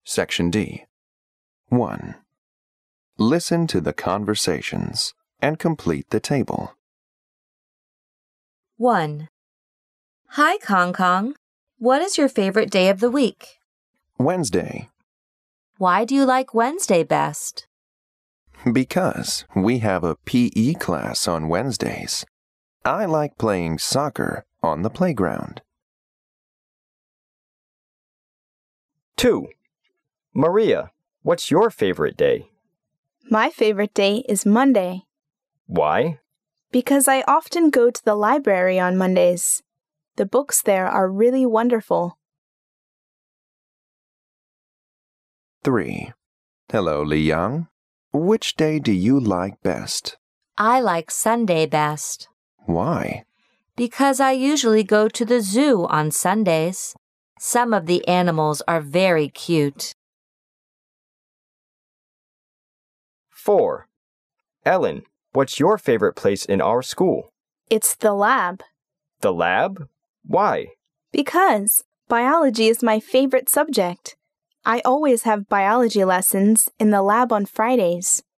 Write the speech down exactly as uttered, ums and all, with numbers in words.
Section D. one. Listen to the conversations and complete the table. one. Hi, Kong Kong. What is your favorite day of the week? Wednesday. Why do you like Wednesday best? Because we have a P E class on Wednesdays. I like playing soccer on the playground. two. Maria, what's your favorite day? My favorite day is Monday. Why? Because I often go to the library on Mondays. The books there are really wonderful. three. Hello, Liang. Which day do you like best? I like Sunday best. Why? Because I usually go to the zoo on Sundays. Some of the animals are very cute. four. Ellen, what's your favorite place in our school? It's the lab. The lab? Why? Because biology is my favorite subject. I always have biology lessons in the lab on Fridays.